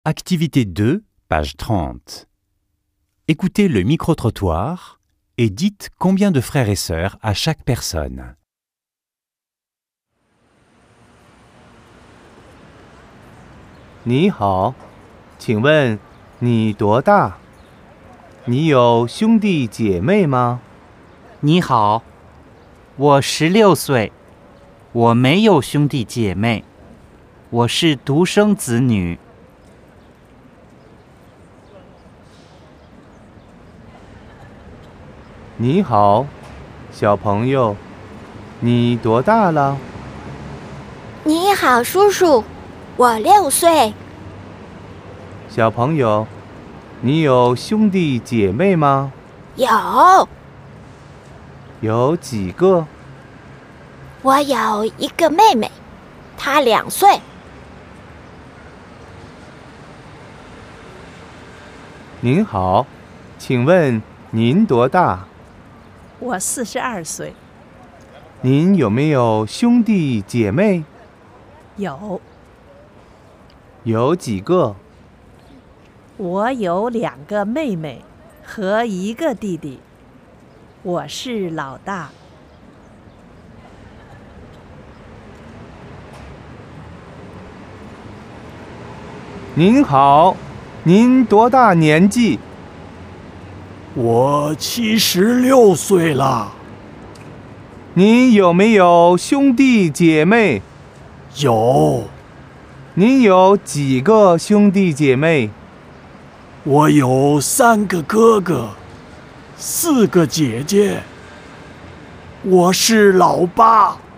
Activité 2, page 30. Écoutez le micro-trottoir et dites combien de frères et sœurs a chaque personne. 你好，请问你多大？你有兄弟姐妹吗？ 你好，我16岁，我没有兄弟姐妹，我是独生子女。 你好，小朋友，你多大了？ 你好，叔叔，我6岁。 小朋友，你有兄弟姐妹吗？ 有， 有几个？ 我有一个妹妹，她2岁。 您好，请问您多大？ 我42岁。 您有没有兄弟姐妹？ 有， 有几个？ 我有2个妹妹和1个弟弟，我是老大。 您好，您多大年纪？ 我76岁了。 您有没有兄弟姐妹？ 有。 您有几个兄弟姐妹？ 我有3个哥哥，4个姐姐。我是老八。